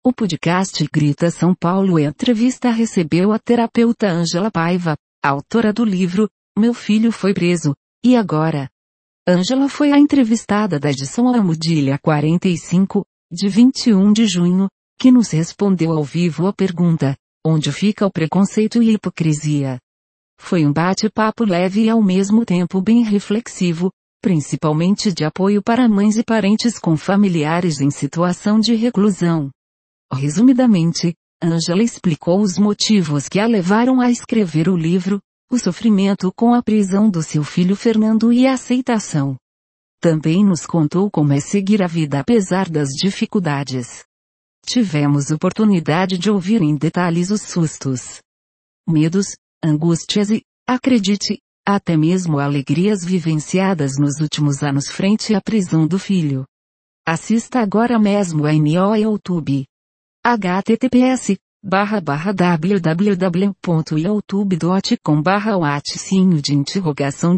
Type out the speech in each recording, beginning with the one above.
O podcast Grita São Paulo Entrevista recebeu a terapeuta Ângela Paiva, autora do livro Meu Filho Foi Preso, e agora? Ângela foi a entrevistada da edição Almudilha 45, de 21 de junho, que nos respondeu ao vivo a pergunta: onde fica o preconceito e hipocrisia? Foi um bate-papo leve e ao mesmo tempo bem reflexivo, principalmente de apoio para mães e parentes com familiares em situação de reclusão. Resumidamente, Ângela explicou os motivos que a levaram a escrever o livro, o sofrimento com a prisão do seu filho Fernando e a aceitação. Também nos contou como é seguir a vida apesar das dificuldades. Tivemos oportunidade de ouvir em detalhes os sustos, medos, angústias e, acredite, até mesmo alegrias vivenciadas nos últimos anos frente à prisão do filho. Assista agora mesmo a no YouTube. https://www.youtube.com/watsinho_direito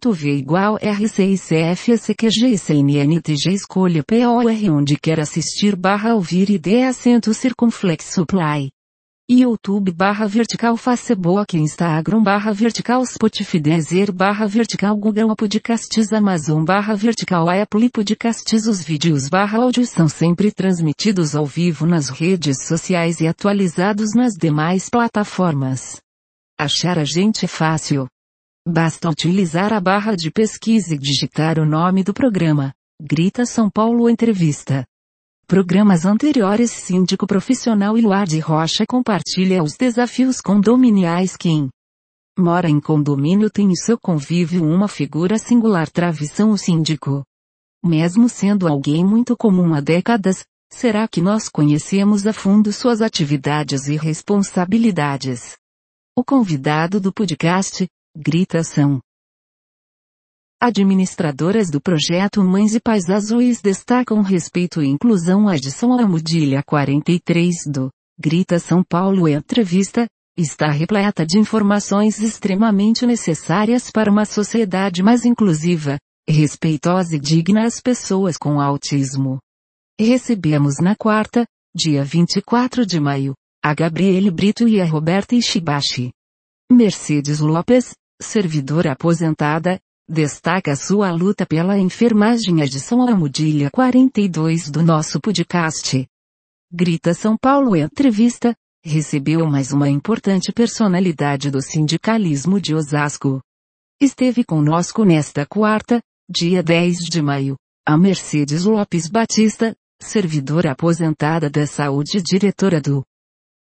V =R6CFSQGCNNTG escolha POR onde quer assistir /ouvir e dê acento circunflexo play. YouTube/vertical Facebook Instagram/vertical Spotify Deezer/vertical Google Podcasts Amazon/vertical Apple Podcasts. Os vídeos/áudio são sempre transmitidos ao vivo nas redes sociais e atualizados nas demais plataformas. Achar a gente é fácil. Basta utilizar a barra de pesquisa e digitar o nome do programa, Grita São Paulo Entrevista. Programas anteriores Síndico Profissional Iluade Rocha compartilha os desafios condominiais. Quem mora em condomínio tem em seu convívio uma figura singular, travessão o síndico. Mesmo sendo alguém muito comum há décadas, será que nós conhecemos a fundo suas atividades e responsabilidades? O convidado do podcast, Grita são administradoras do projeto Mães e Pais Azuis destacam respeito e inclusão. A edição Almudilha 43 do Grita São Paulo Entrevista está repleta de informações extremamente necessárias para uma sociedade mais inclusiva, respeitosa e digna às pessoas com autismo. Recebemos na quarta, dia 24 de maio, a Gabriele Brito e a Roberta Ishibashi. Mercedes Lopes, servidora aposentada, destaca sua luta pela enfermagem. Edição Almudilha 42 do nosso podcast Grita São Paulo Entrevista recebeu mais uma importante personalidade do sindicalismo de Osasco. Esteve conosco nesta quarta, dia 10 de maio, a Mercedes Lopes Batista, servidora aposentada da saúde e diretora do